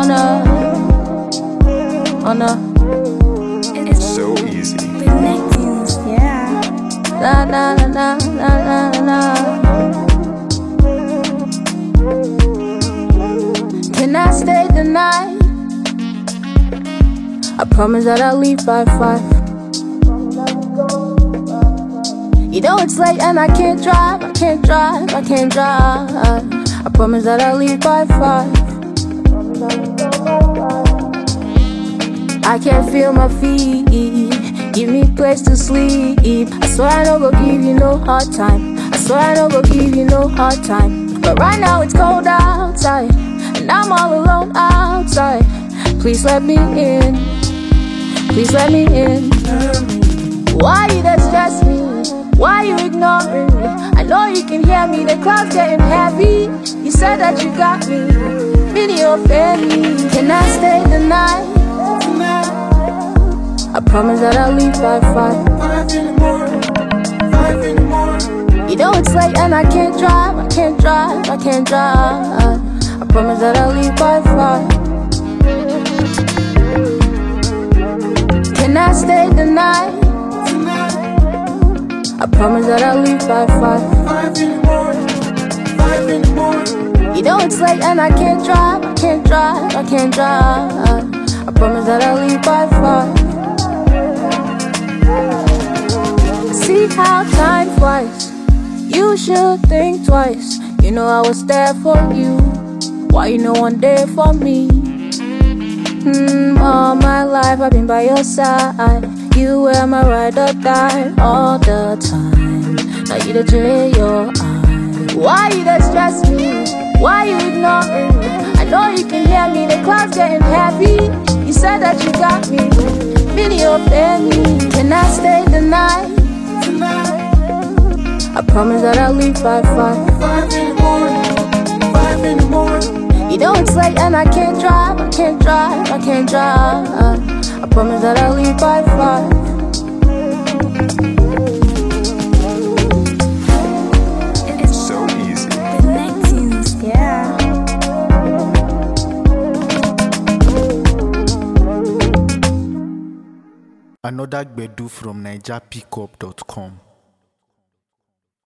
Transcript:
It's so easy. Yeah. Na na na na na na na. Can I stay the night? I promise that I'll leave by 5. You know it's late and I can't drive. I promise that I'll leave by 5. I can't feel my feet. Give me place to sleep. I swear I don't go give you no hard time. But right now it's cold outside, and I'm all alone outside. Please let me in. Why you that stress me? Why you ignoring me? I know you can hear me, the clouds getting heavy. You said that you got me, video family. Can I stay the night? I promise that I'll leave by 5. 5 in the morning. You know it's late and I can't drive. I promise that I'll leave by 5. Can I stay the night? I promise that I'll leave by 5. 5 in the morning. You know it's late and I can't drive. I promise that I'll leave by 5. See how time flies. You should think twice. You know I was there for you. Why you no one there for me? All my life I've been by your side. You were my ride or die all the time. Now you the J your eye. Why you that stress me? Why you ignoring me? I know you can hear me, the clouds getting heavy. You said that you got me, video family. Can I stay the night? I promise that I'll leave by 5. 5 in the morning. You know it's late and I can't drive. I promise that I'll leave by 5. It's so easy. Yeah. Another Gbedu from NigerPickup.com.